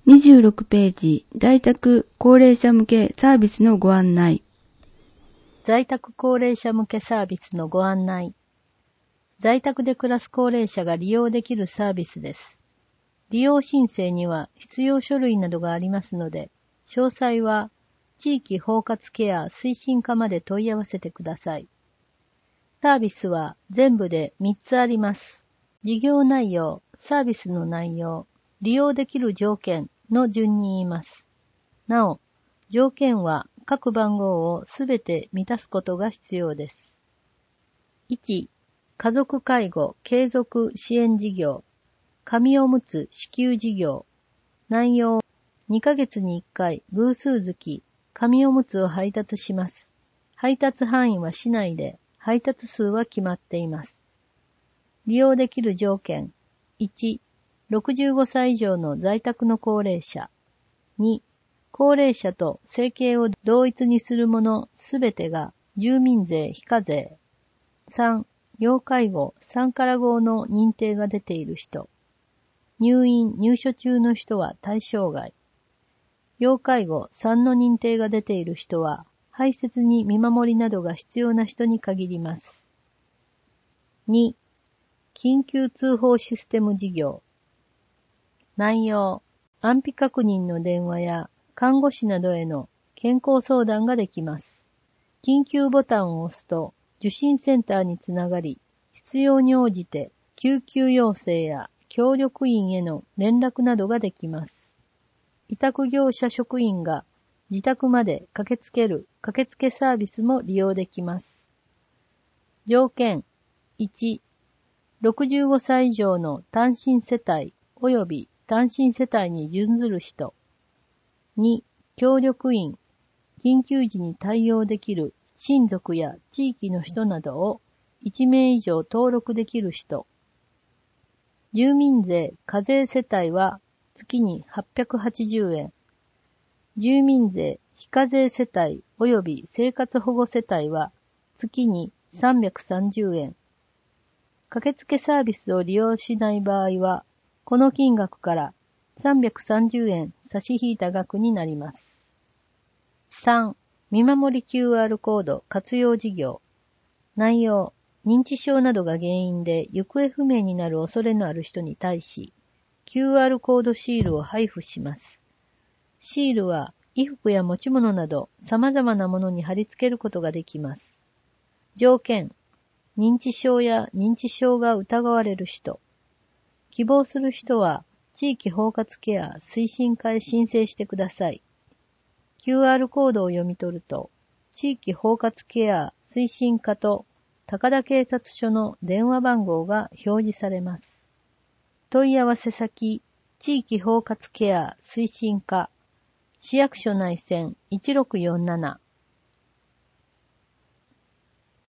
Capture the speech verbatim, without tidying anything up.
にじゅうろくページ、在宅高齢者向けサービスのご案内。 在宅高齢者向けサービスのご案内。在宅で暮らす高齢者が利用できるサービスです。利用申請には必要書類などがありますので、詳細は地域包括ケア推進課まで問い合わせてください。サービスは全部でみっつあります。事業内容、サービスの内容、利用できる条件の順に言います。なお、条件は各番号をすべて満たすことが必要です。いち、家族介護継続支援事業、紙おむつ支給事業。内容、にかげつにいっかい偶数月、紙おむつを配達します。配達範囲は市内で、配達数は決まっています。利用できる条件、いち、ろくじゅうごさい以上の在宅の高齢者。に、高齢者と生計を同一にする者すべてが住民税非課税。さん、要介護さんからごの認定が出ている人。入院・入所中の人は対象外。要介護さんの認定が出ている人は、排泄に見守りなどが必要な人に限ります。に、緊急通報システム事業。内容、安否確認の電話や看護師などへの健康相談ができます。緊急ボタンを押すと受診センターにつながり、必要に応じて救急要請や協力員への連絡などができます。委託業者職員が自宅まで駆けつける駆けつけサービスも利用できます。条件、いち、ろくじゅうごさい以上の単身世帯及び単身世帯に準ずる人。に、協力員、緊急時に対応できる親族や地域の人などをいちめい以上登録できる人。住民税課税世帯は月にはっぴゃくはちじゅうえん。住民税非課税世帯及び生活保護世帯は月にさんびゃくさんじゅうえん。駆けつけサービスを利用しない場合は、この金額からさんびゃくさんじゅうえん差し引いた額になります。さん、見守り キューアール コード活用事業。内容、認知症などが原因で行方不明になる恐れのある人に対し、キューアール コードシールを配布します。シールは衣服や持ち物など様々なものに貼り付けることができます。条件、認知症や認知症が疑われる人。希望する人は地域包括ケア推進課へ申請してください。キューアール コードを読み取ると、地域包括ケア推進課と高田警察署の電話番号が表示されます。問い合わせ先、地域包括ケア推進課、市役所内線いちろくよんなな